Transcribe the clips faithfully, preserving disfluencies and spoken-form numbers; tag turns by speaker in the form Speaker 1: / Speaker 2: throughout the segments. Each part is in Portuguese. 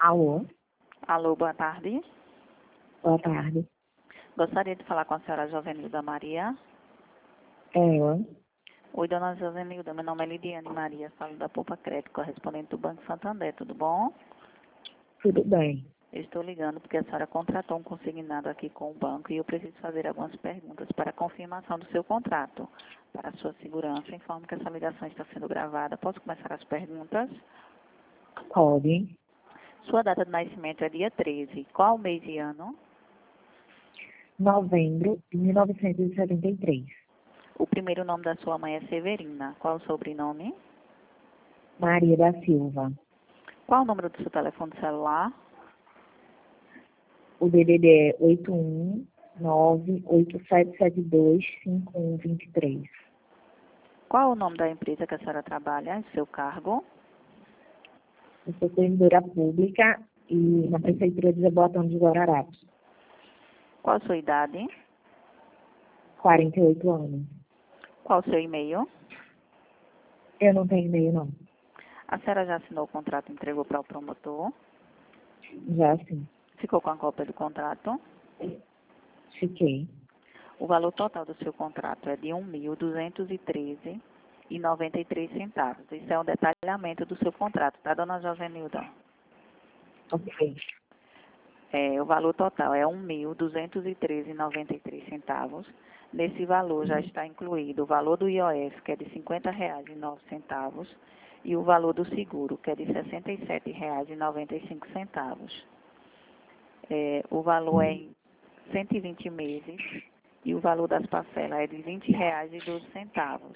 Speaker 1: Alô,
Speaker 2: Alô, boa tarde.
Speaker 1: boa tarde.
Speaker 2: Gostaria de falar com a senhora Jovenilda Maria.
Speaker 1: É ela?
Speaker 2: Oi, dona Jovenilda, meu nome é Lidiane Maria, falo da Poupa Crédito, correspondente do Banco Santander, tudo bom?
Speaker 1: Tudo bem.
Speaker 2: Eu estou ligando porque a senhora contratou um consignado aqui com o banco e eu preciso fazer algumas perguntas para a confirmação do seu contrato. Para a sua segurança, informo que essa ligação está sendo gravada. Posso começar as perguntas?
Speaker 1: Pode.
Speaker 2: Sua data de nascimento é dia treze. Qual mês e ano?
Speaker 1: Novembro de mil novecentos e setenta e três.
Speaker 2: O primeiro nome da sua mãe é Severina. Qual o sobrenome?
Speaker 1: Maria da Silva.
Speaker 2: Qual o número do seu telefone celular?
Speaker 1: O D D D é oito um nove oito sete sete dois cinco um dois três.
Speaker 2: Qual o nome da empresa que a senhora trabalha e seu cargo?
Speaker 1: Eu sou servidora pública e na Prefeitura de Jaboatão de Guararapes.
Speaker 2: Qual a sua idade?
Speaker 1: quarenta e oito anos.
Speaker 2: Qual o seu e-mail?
Speaker 1: Eu não tenho e-mail, não.
Speaker 2: A senhora já assinou o contrato e entregou para o promotor?
Speaker 1: Já sim.
Speaker 2: Ficou com a cópia do contrato?
Speaker 1: Fiquei.
Speaker 2: O valor total do seu contrato é de um mil duzentos e treze reais e noventa e três centavos. Isso é um detalhamento do seu contrato, tá, dona Jovenilda?
Speaker 1: Ok.
Speaker 2: É, o valor total é um mil duzentos e treze reais e noventa e três centavos. Nesse valor já está incluído o valor do I O F, que é de cinquenta reais e nove centavos, e o valor do seguro, que é de sessenta e sete reais e noventa e cinco centavos. É, o valor é em cento e vinte meses e o valor das parcelas é de vinte reais e doze centavos.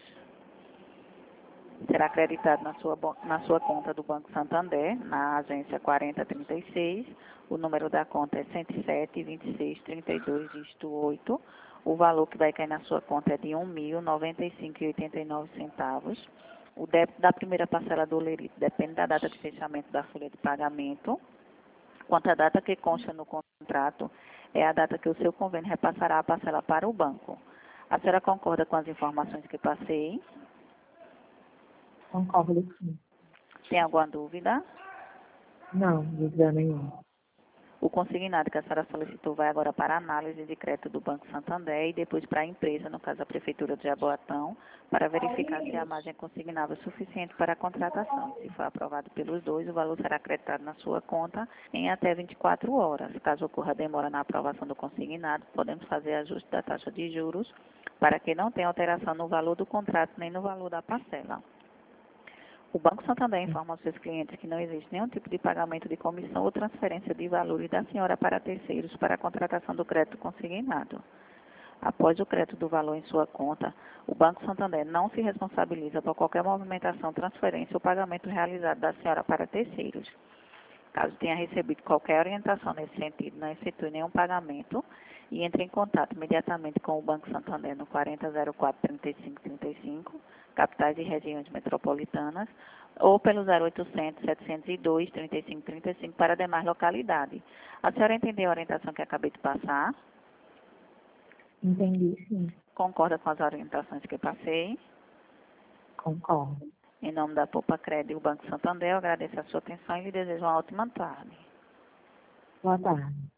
Speaker 2: Será acreditado na sua, bo- na sua conta do Banco Santander, na agência quarenta trinta e seis. O número da conta é cento e sete, vinte e seis, trinta e dois, dígito oito. O valor que vai cair na sua conta é de um mil noventa e cinco reais e oitenta e nove centavos. O débito da primeira parcela do Lerito depende da data de fechamento da folha de pagamento. Quanto à data que consta no contrato, é a data que o seu convênio repassará a parcela para o banco. A senhora concorda com as informações que passei?
Speaker 1: Concordo sim.
Speaker 2: Tem alguma dúvida?
Speaker 1: Não, dúvida nenhuma.
Speaker 2: O consignado que a senhora solicitou vai agora para a análise de crédito do Banco Santander e depois para a empresa, no caso a Prefeitura de Jaboatão, para verificar se a margem consignável é suficiente para a contratação. Se for aprovado pelos dois, o valor será acreditado na sua conta em até vinte e quatro horas. Caso ocorra demora na aprovação do consignado, podemos fazer ajuste da taxa de juros para que não tenha alteração no valor do contrato nem no valor da parcela. O Banco Santander informa aos seus clientes que não existe nenhum tipo de pagamento de comissão ou transferência de valores da senhora para terceiros para a contratação do crédito consignado. Após o crédito do valor em sua conta, o Banco Santander não se responsabiliza por qualquer movimentação, transferência ou pagamento realizado da senhora para terceiros. Caso tenha recebido qualquer orientação nesse sentido, não efetue nenhum pagamento e entre em contato imediatamente com o Banco Santander no quarenta zero quatro, trinta e cinco trinta e cinco, capitais e regiões metropolitanas, ou pelo zero oitocentos, setecentos e dois, trinta e cinco trinta e cinco para demais localidades. A senhora entendeu a orientação que acabei de passar?
Speaker 1: Entendi sim.
Speaker 2: Concorda com as orientações que passei?
Speaker 1: Concordo.
Speaker 2: Em nome da Poupa Crédito e o Banco Santander, eu agradeço a sua atenção e lhe desejo uma ótima tarde.
Speaker 1: Boa tarde.